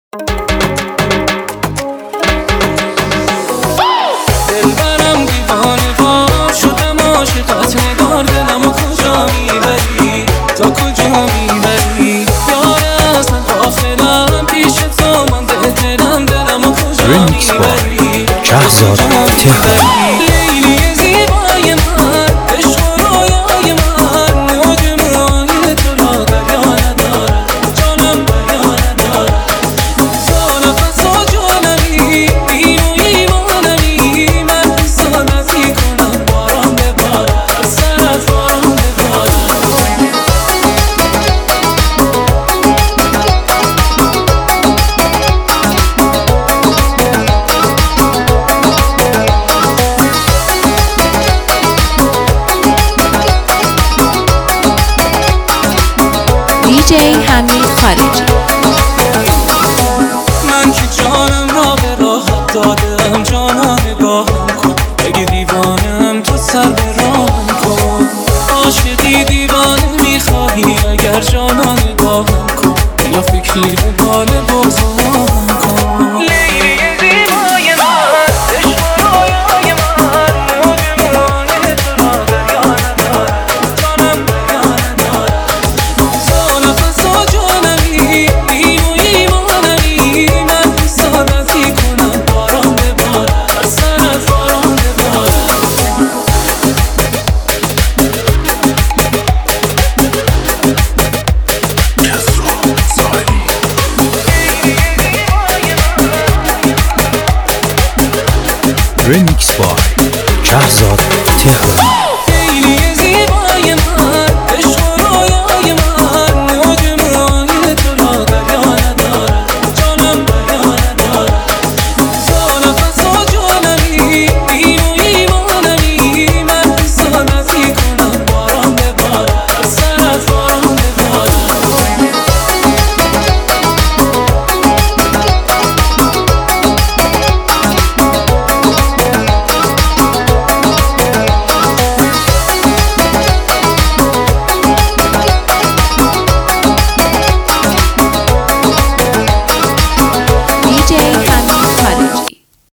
دلبرم دیوانه وار شدم عاشقت نگار دلمو کجا میبری تا کجا میبری یاره اصلا غافلم پیش تو من بهترم دلمو کجا میبری شهزاد تهران لیلی زیبای من عشق و رویای من موج موهای تو را دریا ندارد جانم دریا ندارد تو نفس و جانمی دین و ایمانمی من حساد ازی کنم باران ببارد سرت باران ببارد دیجی حمید خارجی. من که جانم را به راحت دادم جانا نگاهم کن بگی دیوانم تو سر به راهم کن عاشقی دیوانه میخواهی اگر جانا نگاهم کن یا فکری به حال بغضم کن لیلی زیبای من عشق و رویای من موج موهای تو را دریا ندارد جانم دریا ندارد تو نفس و جانمی دین و ایمانمی من حساد ازی کنم باران ببارد سرت باران ببارد ریمیکس بای شهزاد تهران.